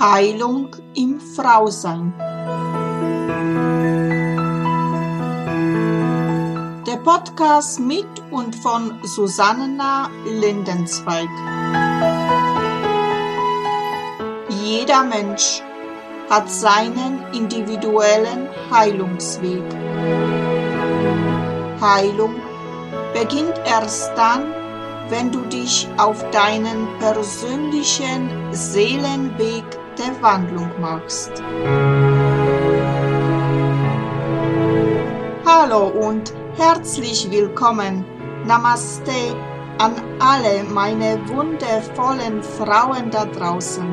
Heilung im Frausein. Der Podcast mit und von Susanna Lindenzweig. Jeder Mensch hat seinen individuellen Heilungsweg. Heilung beginnt erst dann, wenn du dich auf deinen persönlichen Seelenweg der Wandlung machst. Hallo und herzlich willkommen. Namaste an alle meine wundervollen Frauen da draußen.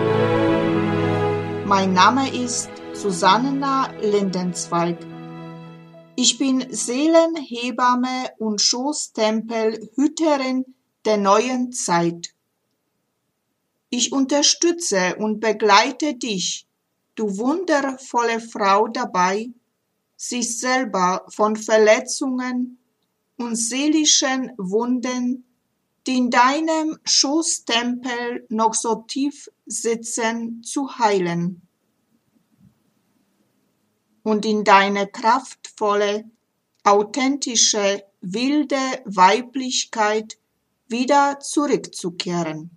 Mein Name ist Susanna Lindenzweig. Ich bin Seelenhebamme und Schoßtempelhüterin der neuen Zeit. Ich unterstütze und begleite dich, du wundervolle Frau, dabei, sich selber von Verletzungen und seelischen Wunden, die in deinem Schoßtempel noch so tief sitzen, zu heilen und in deine kraftvolle, authentische, wilde Weiblichkeit wieder zurückzukehren.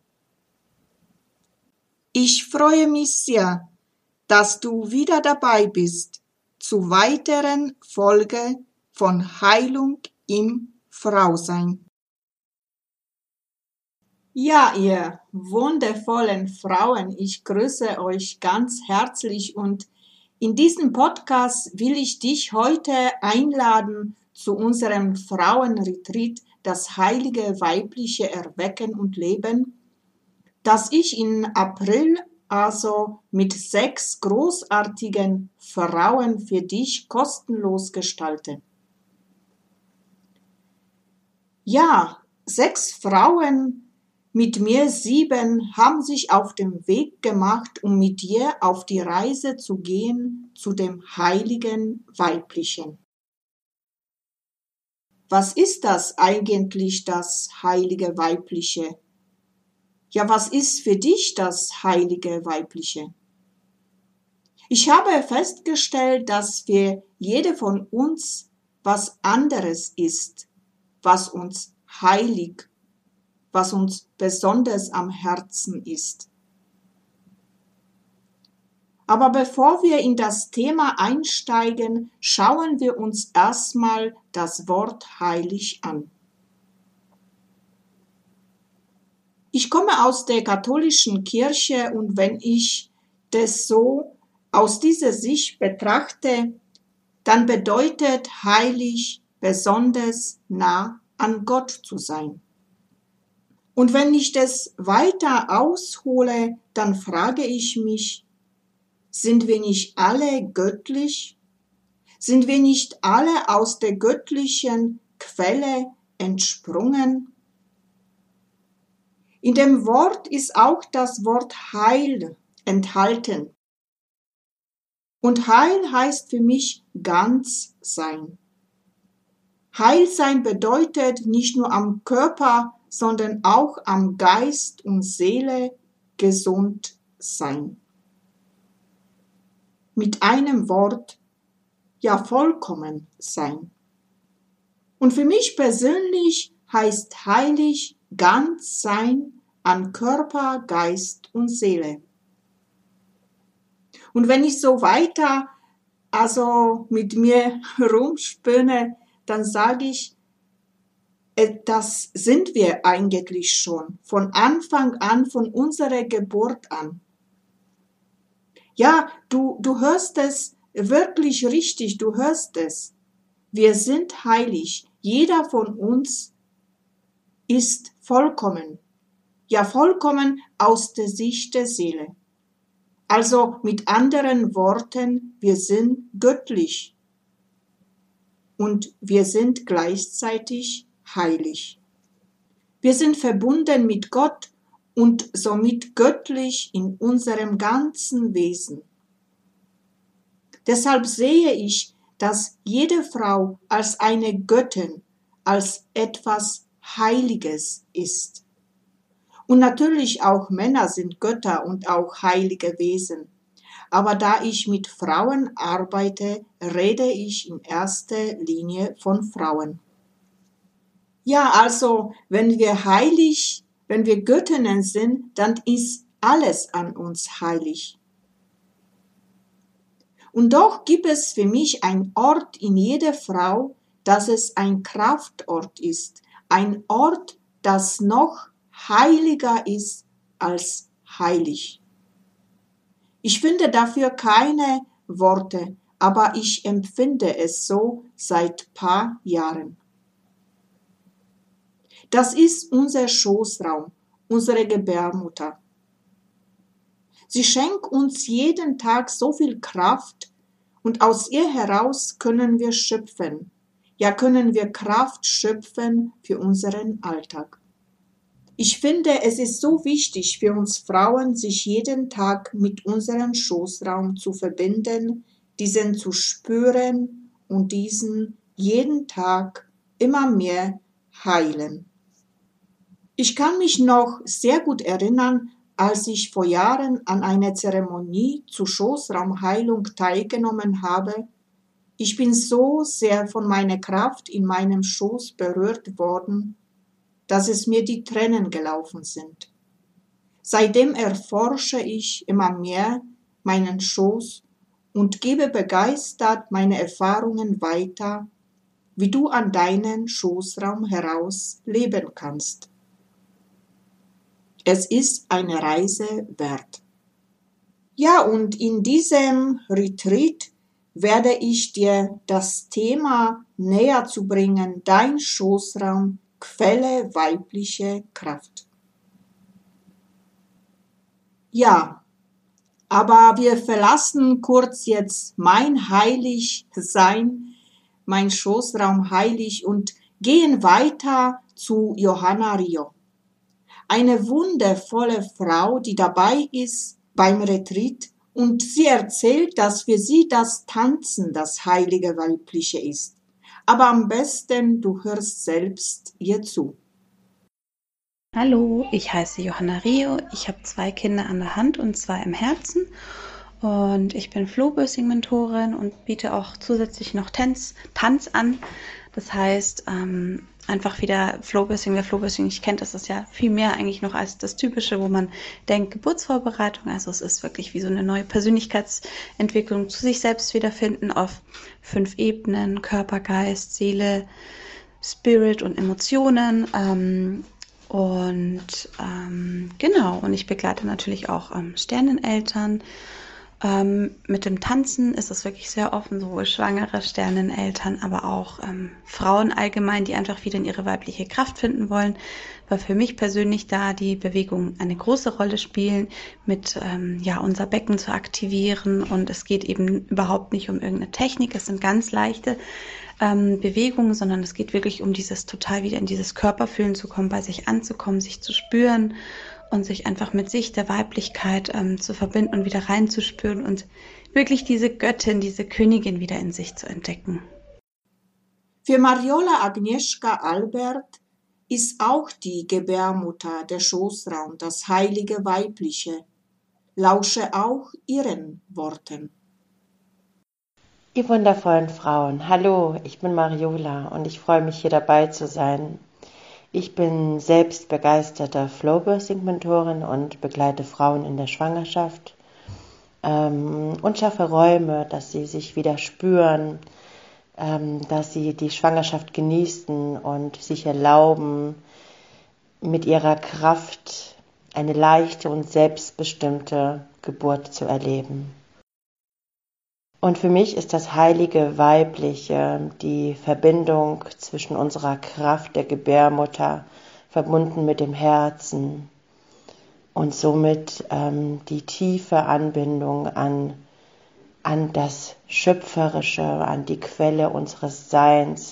Ich freue mich sehr, dass du wieder dabei bist zu weiteren Folge von Heilung im Frausein. Ja, ihr wundervollen Frauen, ich grüße euch ganz herzlich und in diesem Podcast will ich dich heute einladen zu unserem Frauenretreat, das heilige weibliche Erwecken und Leben, das ich im April also mit 6 großartigen Frauen für dich kostenlos gestalte. Ja, 6 Frauen, mit mir 7, haben sich auf den Weg gemacht, um mit dir auf die Reise zu gehen zu dem heiligen Weiblichen. Was ist das eigentlich, das heilige Weibliche? Ja, was ist für dich das heilige Weibliche? Ich habe festgestellt, dass für jede von uns was anderes ist, was uns heilig, was uns besonders am Herzen ist. Aber bevor wir in das Thema einsteigen, schauen wir uns erstmal das Wort heilig an. Ich komme aus der katholischen Kirche und wenn ich das so aus dieser Sicht betrachte, dann bedeutet heilig besonders nah an Gott zu sein. Und wenn ich das weiter aushole, dann frage ich mich, sind wir nicht alle göttlich? Sind wir nicht alle aus der göttlichen Quelle entsprungen? In dem Wort ist auch das Wort Heil enthalten. Und Heil heißt für mich ganz sein. Heil sein bedeutet nicht nur am Körper, sondern auch am Geist und Seele gesund sein. Mit einem Wort, ja vollkommen sein. Und für mich persönlich heißt heilig ganz sein an Körper, Geist und Seele. Und wenn ich so weiter mit mir rumspinne, dann sage ich, das sind wir eigentlich schon, von Anfang an, von unserer Geburt an. Ja, du hörst es wirklich richtig, du hörst es. Wir sind heilig. Jeder von uns ist vollkommen. Ja, vollkommen aus der Sicht der Seele. Also mit anderen Worten, wir sind göttlich. Und wir sind gleichzeitig heilig. Wir sind verbunden mit Gott und somit göttlich in unserem ganzen Wesen. Deshalb sehe ich, dass jede Frau als eine Göttin, als etwas Heiliges ist. Und natürlich auch Männer sind Götter und auch heilige Wesen. Aber da ich mit Frauen arbeite, rede ich in erster Linie von Frauen. Ja, also wenn wir Göttinnen sind, dann ist alles an uns heilig. Und doch gibt es für mich einen Ort in jeder Frau, dass es ein Kraftort ist. Ein Ort, das noch heiliger ist als heilig. Ich finde dafür keine Worte, aber ich empfinde es so seit paar Jahren. Das ist unser Schoßraum, unsere Gebärmutter. Sie schenkt uns jeden Tag so viel Kraft und aus ihr heraus können wir schöpfen. Ja, können wir Kraft schöpfen für unseren Alltag. Ich finde, es ist so wichtig für uns Frauen, sich jeden Tag mit unserem Schoßraum zu verbinden, diesen zu spüren und diesen jeden Tag immer mehr heilen. Ich kann mich noch sehr gut erinnern, als ich vor Jahren an einer Zeremonie zur Schoßraumheilung teilgenommen habe. Ich bin so sehr von meiner Kraft in meinem Schoß berührt worden, dass es mir die Tränen gelaufen sind. Seitdem erforsche ich immer mehr meinen Schoß und gebe begeistert meine Erfahrungen weiter, wie du an deinen Schoßraum heraus leben kannst. Es ist eine Reise wert. Ja, und in diesem Retreat werde ich dir das Thema näher zu bringen, dein Schoßraum, Quelle weibliche Kraft. Ja, aber wir verlassen kurz jetzt mein Heiligsein, mein Schoßraum heilig und gehen weiter zu Johanna Rio. Eine wundervolle Frau, die dabei ist beim Retreat und sie erzählt, dass für sie das Tanzen das heilige Weibliche ist. Aber am besten, du hörst selbst ihr zu. Hallo, ich heiße Johanna Rio. Ich habe 2 Kinder an der Hand und 2 im Herzen. Und ich bin Flowbirthing-Mentorin und biete auch zusätzlich noch Tanz an. Das heißt, einfach wieder Flowbirthing. Wer Flowbirthing nicht kennt, das ist ja viel mehr eigentlich noch als das Typische, wo man denkt, Geburtsvorbereitung. Also es ist wirklich wie so eine neue Persönlichkeitsentwicklung, zu sich selbst wiederfinden auf 5 Ebenen: Körper, Geist, Seele, Spirit und Emotionen. Genau, und ich begleite natürlich auch Sterneneltern. Mit dem Tanzen ist es wirklich sehr offen, sowohl schwangere Sterneneltern, aber auch Frauen allgemein, die einfach wieder in ihre weibliche Kraft finden wollen, weil für mich persönlich da die Bewegungen eine große Rolle spielen, mit unser Becken zu aktivieren, und es geht eben überhaupt nicht um irgendeine Technik, es sind ganz leichte Bewegungen, sondern es geht wirklich um dieses total wieder in dieses Körperfühlen zu kommen, bei sich anzukommen, sich zu spüren und sich einfach mit sich, der Weiblichkeit zu verbinden und wieder reinzuspüren und wirklich diese Göttin, diese Königin wieder in sich zu entdecken. Für Mariola Agnieszka Albert ist auch die Gebärmutter, der Schoßraum, das heilige Weibliche. Lausche auch ihren Worten. Ihr wundervollen Frauen, hallo, ich bin Mariola und ich freue mich, hier dabei zu sein. Ich bin selbst begeisterte Flowbirthing-Mentorin und begleite Frauen in der Schwangerschaft und schaffe Räume, dass sie sich wieder spüren, dass sie die Schwangerschaft genießen und sich erlauben, mit ihrer Kraft eine leichte und selbstbestimmte Geburt zu erleben. Und für mich ist das heilige Weibliche die Verbindung zwischen unserer Kraft der Gebärmutter, verbunden mit dem Herzen, und somit die tiefe Anbindung an das Schöpferische, an die Quelle unseres Seins,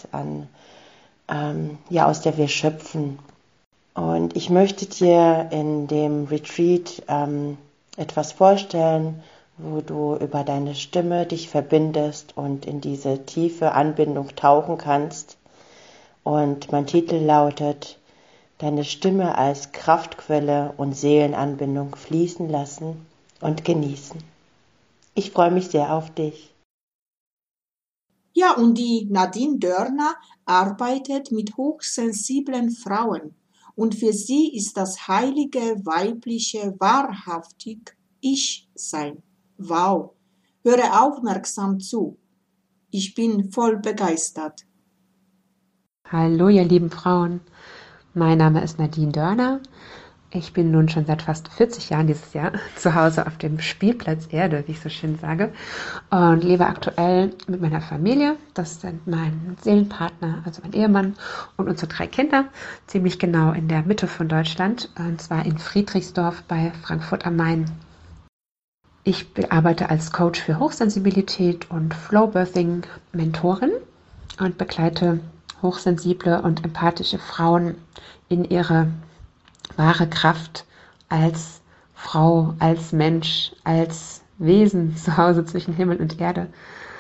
aus der wir schöpfen. Und ich möchte dir in dem Retreat etwas vorstellen, wo du über deine Stimme dich verbindest und in diese tiefe Anbindung tauchen kannst. Und mein Titel lautet: deine Stimme als Kraftquelle und Seelenanbindung fließen lassen und genießen. Ich freue mich sehr auf dich. Ja, und die Nadine Dörner arbeitet mit hochsensiblen Frauen. Und für sie ist das heilige weibliche wahrhaftig Ich-Sein. Wow, höre aufmerksam zu. Ich bin voll begeistert. Hallo, ihr lieben Frauen. Mein Name ist Nadine Dörner. Ich bin nun schon seit fast 40 Jahren dieses Jahr zu Hause auf dem Spielplatz Erde, wie ich so schön sage, und lebe aktuell mit meiner Familie. Das sind mein Seelenpartner, also mein Ehemann und unsere 3 Kinder, ziemlich genau in der Mitte von Deutschland, und zwar in Friedrichsdorf bei Frankfurt am Main. Ich arbeite als Coach für Hochsensibilität und Flowbirthing-Mentorin und begleite hochsensible und empathische Frauen in ihre wahre Kraft als Frau, als Mensch, als Wesen zu Hause zwischen Himmel und Erde.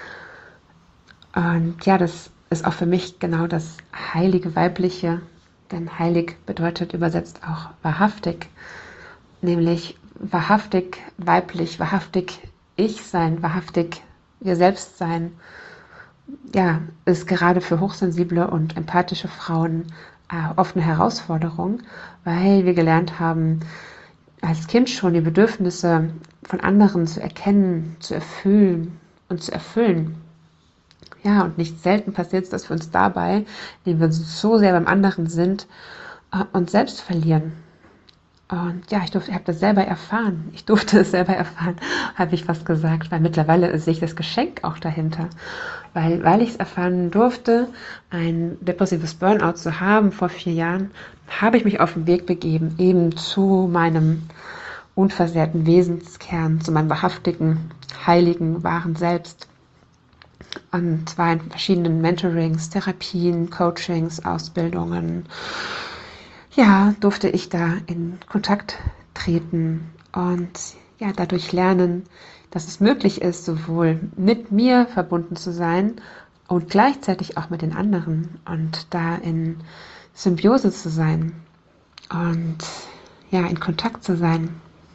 Und ja, das ist auch für mich genau das heilige Weibliche, denn heilig bedeutet übersetzt auch wahrhaftig, nämlich wahrhaftig weiblich, wahrhaftig ich sein, wahrhaftig wir selbst sein. Ja, ist gerade für hochsensible und empathische Frauen oft eine Herausforderung, weil wir gelernt haben, als Kind schon die Bedürfnisse von anderen zu erkennen, zu erfüllen und zu erfüllen. Ja, und nicht selten passiert es, dass wir uns dabei, indem wir so sehr beim anderen sind, uns selbst verlieren. Und ja, ich habe das selber erfahren. Ich durfte es selber erfahren, habe ich fast gesagt, weil mittlerweile sehe ich das Geschenk auch dahinter. Weil ich es erfahren durfte, ein depressives Burnout zu haben vor 4 Jahren, habe ich mich auf den Weg begeben, eben zu meinem unversehrten Wesenskern, zu meinem wahrhaftigen, heiligen, wahren Selbst. Und zwar in verschiedenen Mentorings, Therapien, Coachings, Ausbildungen. Ja, durfte ich da in Kontakt treten und ja, dadurch lernen, dass es möglich ist, sowohl mit mir verbunden zu sein und gleichzeitig auch mit den anderen und da in Symbiose zu sein und ja, in Kontakt zu sein.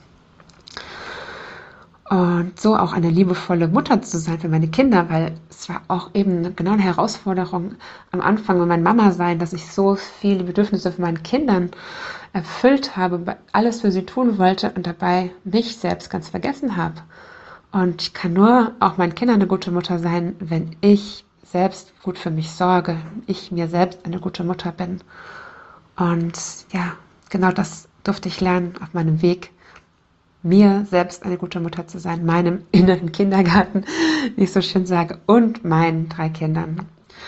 Und so auch eine liebevolle Mutter zu sein für meine Kinder, weil es war auch eben genau eine Herausforderung am Anfang mit meinem Mama-Sein, dass ich so viele Bedürfnisse von meinen Kindern erfüllt habe, alles für sie tun wollte und dabei mich selbst ganz vergessen habe. Und ich kann nur auch meinen Kindern eine gute Mutter sein, wenn ich selbst gut für mich sorge, ich mir selbst eine gute Mutter bin. Und ja, genau das durfte ich lernen auf meinem Weg, mir selbst eine gute Mutter zu sein, meinem inneren Kindergarten, wie ich so schön sage, und meinen 3 Kindern.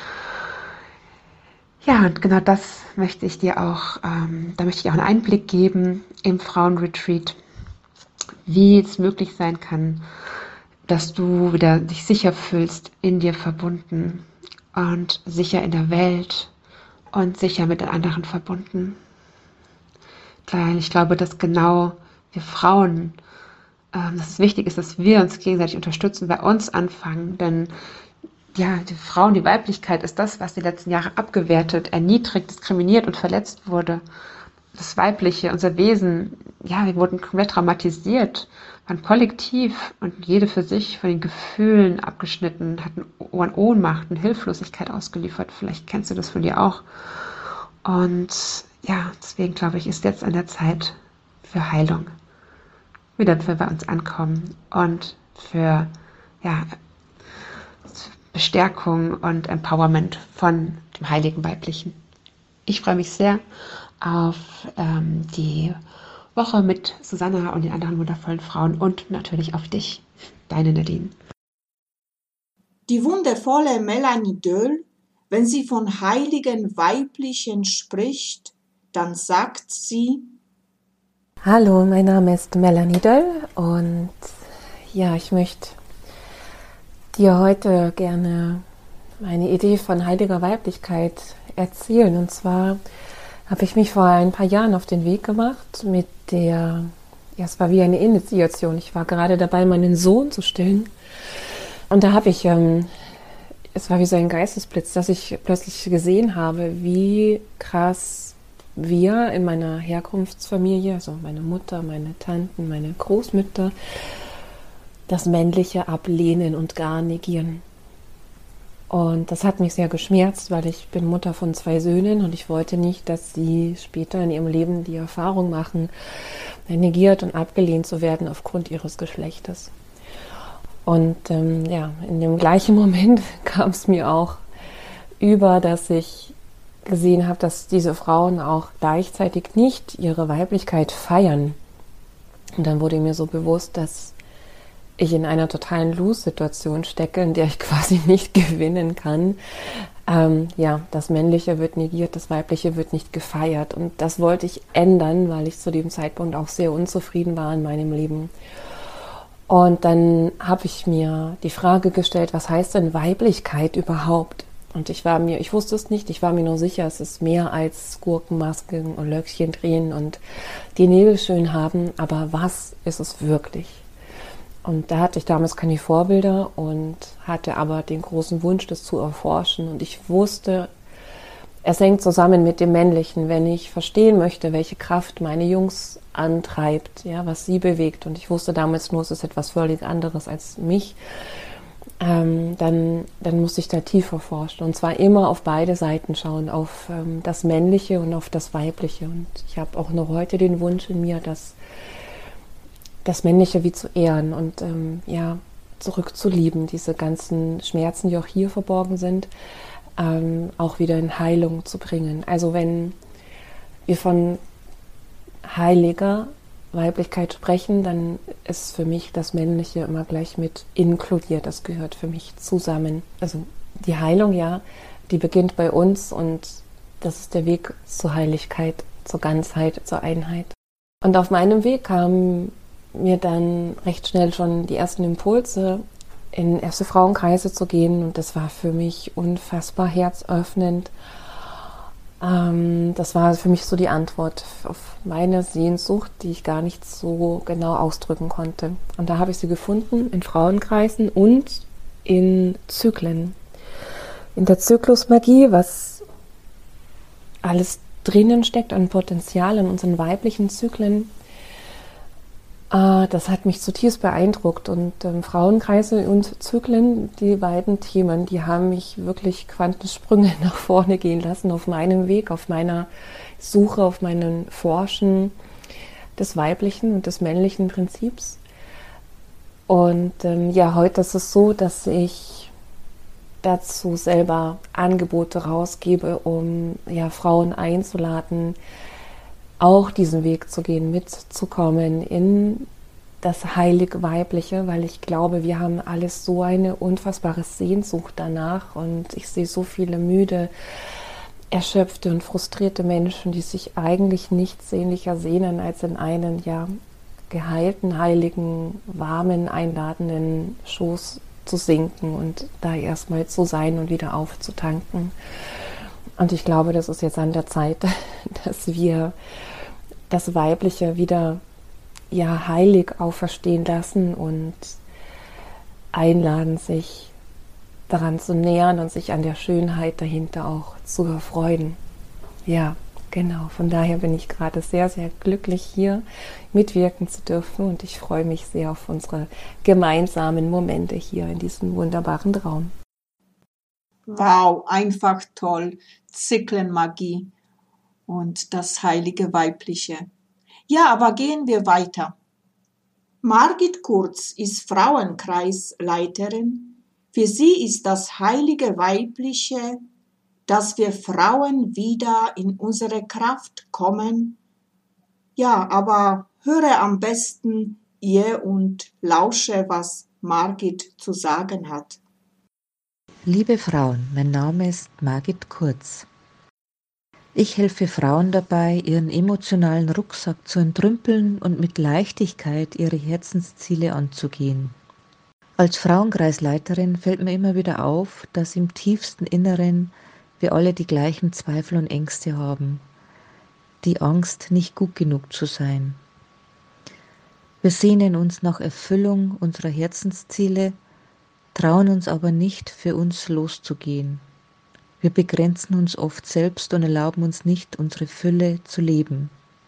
Ja, und genau das möchte ich dir auch, da möchte ich auch einen Einblick geben im Frauenretreat, wie es möglich sein kann, dass du wieder dich sicher fühlst, in dir verbunden und sicher in der Welt und sicher mit den anderen verbunden. Weil ich glaube, dass genau wir Frauen, dass es wichtig ist, dass wir uns gegenseitig unterstützen, bei uns anfangen, denn ja, die Frauen, die Weiblichkeit ist das, was die letzten Jahre abgewertet, erniedrigt, diskriminiert und verletzt wurde. Das Weibliche, unser Wesen, ja, wir wurden komplett traumatisiert, waren kollektiv und jede für sich von den Gefühlen abgeschnitten, hatten Ohnmacht und Hilflosigkeit ausgeliefert. Vielleicht kennst du das von dir auch. Und ja, deswegen glaube ich, ist jetzt an der Zeit für Heilung. Wieder für bei uns ankommen und für ja, Bestärkung und Empowerment von dem heiligen Weiblichen. Ich freue mich sehr auf die Woche mit Susanna und den anderen wundervollen Frauen und natürlich auf dich, deine Nadine. Die wundervolle Melanie Döll, wenn sie von heiligen Weiblichen spricht, dann sagt sie: Hallo, mein Name ist Melanie Döll und ja, ich möchte dir heute gerne meine Idee von heiliger Weiblichkeit erzählen. Und zwar habe ich mich vor ein paar Jahren auf den Weg gemacht mit der, ja, es war wie eine Initiation. Ich war gerade dabei, meinen Sohn zu stillen. Und da habe ich, es war wie so ein Geistesblitz, dass ich plötzlich gesehen habe, wie krass wir in meiner Herkunftsfamilie, also meine Mutter, meine Tanten, meine Großmütter, das Männliche ablehnen und gar negieren. Und das hat mich sehr geschmerzt, weil ich bin Mutter von 2 Söhnen und ich wollte nicht, dass sie später in ihrem Leben die Erfahrung machen, negiert und abgelehnt zu werden aufgrund ihres Geschlechtes. Und in dem gleichen Moment kam es mir auch über, dass ich gesehen habe, dass diese Frauen auch gleichzeitig nicht ihre Weiblichkeit feiern. Und dann wurde mir so bewusst, dass ich in einer totalen Lose-Situation stecke, in der ich quasi nicht gewinnen kann. Das Männliche wird negiert, das Weibliche wird nicht gefeiert. Und das wollte ich ändern, weil ich zu dem Zeitpunkt auch sehr unzufrieden war in meinem Leben. Und dann habe ich mir die Frage gestellt, was heißt denn Weiblichkeit überhaupt? Und ich wusste es nicht, ich war mir nur sicher, es ist mehr als Gurkenmasken und Löckchen drehen und die Nägel schön haben. Aber was ist es wirklich? Und da hatte ich damals keine Vorbilder und hatte aber den großen Wunsch, das zu erforschen. Und ich wusste, es hängt zusammen mit dem Männlichen, wenn ich verstehen möchte, welche Kraft meine Jungs antreibt, ja, was sie bewegt. Und ich wusste damals nur, es ist etwas völlig anderes als mich. Dann muss ich da tiefer forschen. Und zwar immer auf beide Seiten schauen, auf das Männliche und auf das Weibliche. Und ich habe auch noch heute den Wunsch in mir, das Männliche wie zu ehren und zurückzulieben, diese ganzen Schmerzen, die auch hier verborgen sind, auch wieder in Heilung zu bringen. Also wenn wir von heiliger Weiblichkeit sprechen, dann ist für mich das Männliche immer gleich mit inkludiert. Das gehört für mich zusammen. Also die Heilung, ja, die beginnt bei uns und das ist der Weg zur Heiligkeit, zur Ganzheit, zur Einheit. Und auf meinem Weg kam mir dann recht schnell schon die ersten Impulse, in erste Frauenkreise zu gehen. Und das war für mich unfassbar herzöffnend. Das war für mich so die Antwort auf meine Sehnsucht, die ich gar nicht so genau ausdrücken konnte. Und da habe ich sie gefunden in Frauenkreisen und in Zyklen. In der Zyklusmagie, was alles drinnen steckt an Potenzial in unseren weiblichen Zyklen. Das hat mich zutiefst beeindruckt und Frauenkreise und Zyklen, die beiden Themen, die haben mich wirklich Quantensprünge nach vorne gehen lassen auf meinem Weg, auf meiner Suche, auf meinem Forschen des weiblichen und des männlichen Prinzips. Und heute ist es so, dass ich dazu selber Angebote rausgebe, um Frauen einzuladen, auch diesen Weg zu gehen, mitzukommen in das heilig-weibliche, weil ich glaube, wir haben alles so eine unfassbare Sehnsucht danach und ich sehe so viele müde, erschöpfte und frustrierte Menschen, die sich eigentlich nichts sehnlicher sehnen, als in einen geheilten, heiligen, warmen, einladenden Schoß zu sinken und da erstmal zu sein und wieder aufzutanken. Und ich glaube, das ist jetzt an der Zeit, dass wir das Weibliche wieder heilig auferstehen lassen und einladen, sich daran zu nähern und sich an der Schönheit dahinter auch zu erfreuen. Ja, genau. Von daher bin ich gerade sehr, sehr glücklich, hier mitwirken zu dürfen und ich freue mich sehr auf unsere gemeinsamen Momente hier in diesem wunderbaren Raum. Wow, einfach toll. Zyklenmagie und das heilige Weibliche. Ja, aber gehen wir weiter. Margit Kurz ist Frauenkreisleiterin. Für sie ist das heilige Weibliche, dass wir Frauen wieder in unsere Kraft kommen. Ja, aber höre am besten ihr und lausche, was Margit zu sagen hat. Liebe Frauen, mein Name ist Margit Kurz. Ich helfe Frauen dabei, ihren emotionalen Rucksack zu entrümpeln und mit Leichtigkeit ihre Herzensziele anzugehen. Als Frauenkreisleiterin fällt mir immer wieder auf, dass im tiefsten Inneren wir alle die gleichen Zweifel und Ängste haben. Die Angst, nicht gut genug zu sein. Wir sehnen uns nach Erfüllung unserer Herzensziele, trauen uns aber nicht, für uns loszugehen. Wir begrenzen uns oft selbst und erlauben uns nicht, unsere Fülle zu leben.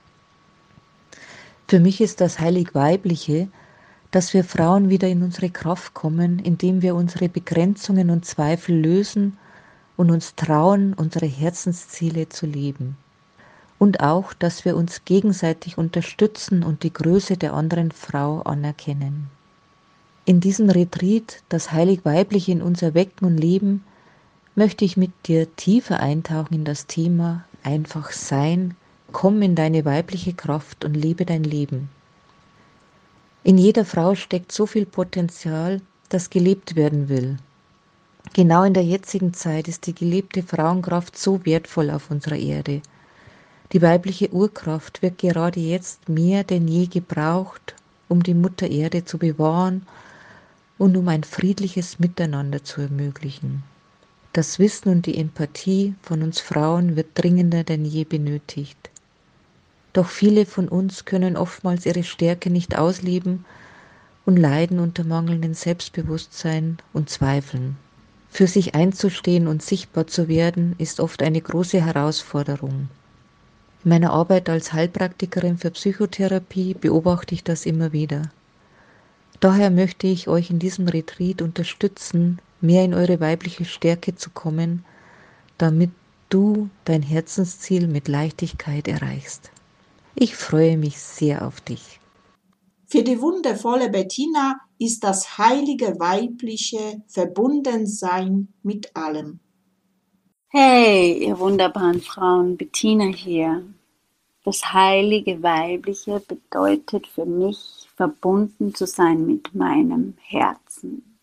Für mich ist das Heilig-Weibliche, dass wir Frauen wieder in unsere Kraft kommen, indem wir unsere Begrenzungen und Zweifel lösen und uns trauen, unsere Herzensziele zu leben. Und auch, dass wir uns gegenseitig unterstützen und die Größe der anderen Frau anerkennen. In diesem Retreat, das Heilig-Weibliche in uns erwecken und leben, möchte ich mit dir tiefer eintauchen in das Thema einfach sein, komm in deine weibliche Kraft und lebe dein Leben. In jeder Frau steckt so viel Potenzial, das gelebt werden will. Genau in der jetzigen Zeit ist die gelebte Frauenkraft so wertvoll auf unserer Erde. Die weibliche Urkraft wird gerade jetzt mehr denn je gebraucht, um die Mutter Erde zu bewahren und um ein friedliches Miteinander zu ermöglichen. Das Wissen und die Empathie von uns Frauen wird dringender denn je benötigt. Doch viele von uns können oftmals ihre Stärke nicht ausleben und leiden unter mangelndem Selbstbewusstsein und Zweifeln. Für sich einzustehen und sichtbar zu werden, ist oft eine große Herausforderung. In meiner Arbeit als Heilpraktikerin für Psychotherapie beobachte ich das immer wieder. Daher möchte ich euch in diesem Retreat unterstützen, mehr in eure weibliche Stärke zu kommen, damit du dein Herzensziel mit Leichtigkeit erreichst. Ich freue mich sehr auf dich. Für die wundervolle Bettina ist das heilige weibliche Verbundensein mit allem. Hey, ihr wunderbaren Frauen, Bettina hier. Das heilige Weibliche bedeutet für mich, verbunden zu sein mit meinem Herzen.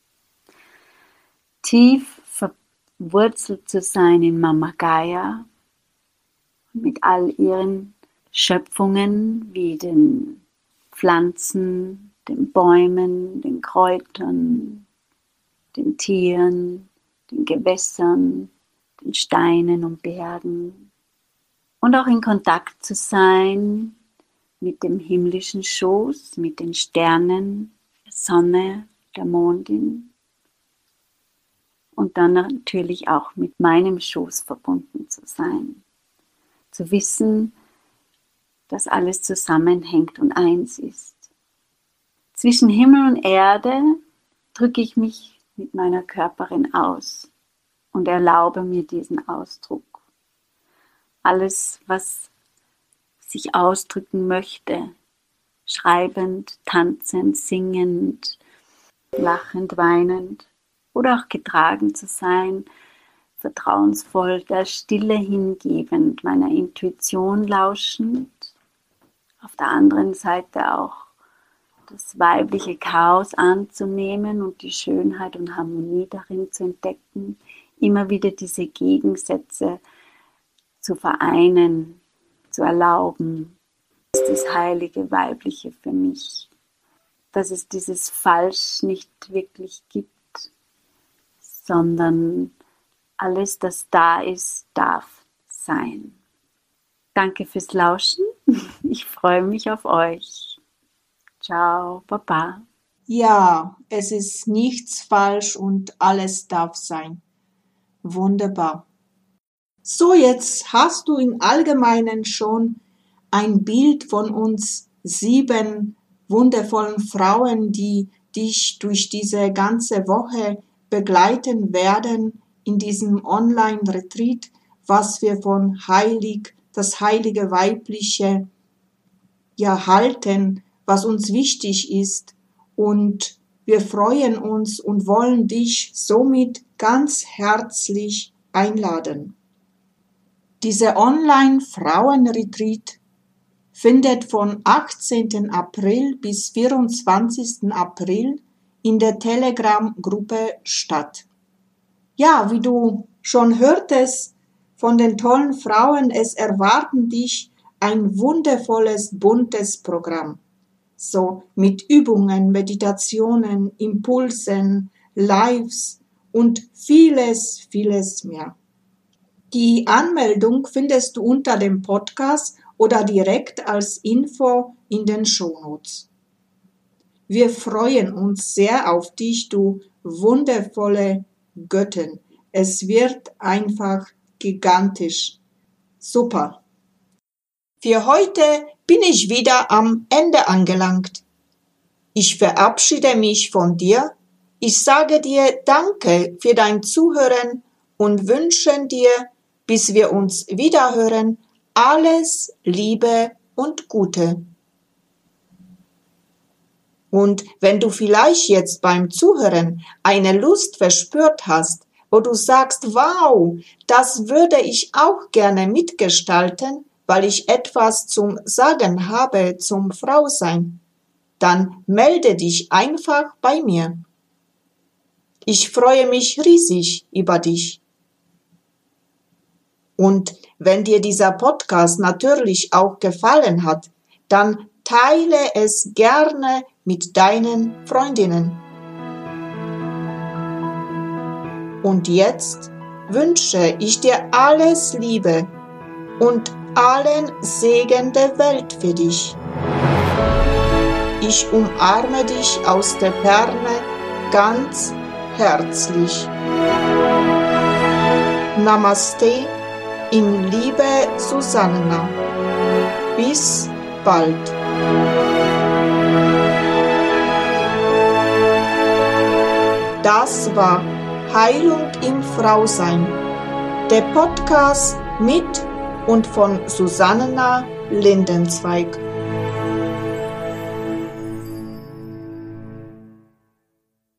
Tief verwurzelt zu sein in Mama Gaia, mit all ihren Schöpfungen wie den Pflanzen, den Bäumen, den Kräutern, den Tieren, den Gewässern, den Steinen und Bergen. Und auch in Kontakt zu sein mit dem himmlischen Schoß, mit den Sternen, der Sonne, der Mondin. Und dann natürlich auch mit meinem Schoß verbunden zu sein. Zu wissen, dass alles zusammenhängt und eins ist. Zwischen Himmel und Erde drücke ich mich mit meiner Körperin aus und erlaube mir diesen Ausdruck. Alles, was sich ausdrücken möchte, schreibend, tanzend, singend, lachend, weinend oder auch getragen zu sein, vertrauensvoll, der Stille hingebend, meiner Intuition lauschend, auf der anderen Seite auch das weibliche Chaos anzunehmen und die Schönheit und Harmonie darin zu entdecken, immer wieder diese Gegensätze zu vereinen, zu erlauben. Das ist das heilige Weibliche für mich, dass es dieses Falsch nicht wirklich gibt, sondern alles, das da ist, darf sein. Danke fürs Lauschen. Ich freue mich auf euch. Ciao, Baba. Ja, es ist nichts falsch und alles darf sein. Wunderbar. So, jetzt hast du im Allgemeinen schon ein Bild von uns 7 wundervollen Frauen, die dich durch diese ganze Woche begleiten werden in diesem Online-Retreat, was wir von das heilige Weibliche halten, was uns wichtig ist. Und wir freuen uns und wollen dich somit ganz herzlich einladen. Dieser Online-Frauen-Retreat findet von 18. April bis 24. April in der Telegram-Gruppe statt. Ja, wie du schon hörtest von den tollen Frauen, es erwarten dich ein wundervolles, buntes Programm. So mit Übungen, Meditationen, Impulsen, Lives und vieles, vieles mehr. Die Anmeldung findest du unter dem Podcast oder direkt als Info in den Shownotes. Wir freuen uns sehr auf dich, du wundervolle Göttin. Es wird einfach gigantisch. Super. Für heute bin ich wieder am Ende angelangt. Ich verabschiede mich von dir. Ich sage dir Danke für dein Zuhören und wünsche dir, bis wir uns wiederhören, alles Liebe und Gute. Und wenn du vielleicht jetzt beim Zuhören eine Lust verspürt hast, wo du sagst, wow, das würde ich auch gerne mitgestalten, weil ich etwas zum Sagen habe zum Frausein, dann melde dich einfach bei mir. Ich freue mich riesig über dich. Und wenn dir dieser Podcast natürlich auch gefallen hat, dann teile es gerne mit deinen Freundinnen. Und jetzt wünsche ich dir alles Liebe und allen Segen der Welt für dich. Ich umarme dich aus der Ferne ganz herzlich. Namaste, in Liebe Susanna. Bis bald. Das war Heilung im Frausein, der Podcast mit und von Susanna Lindenzweig.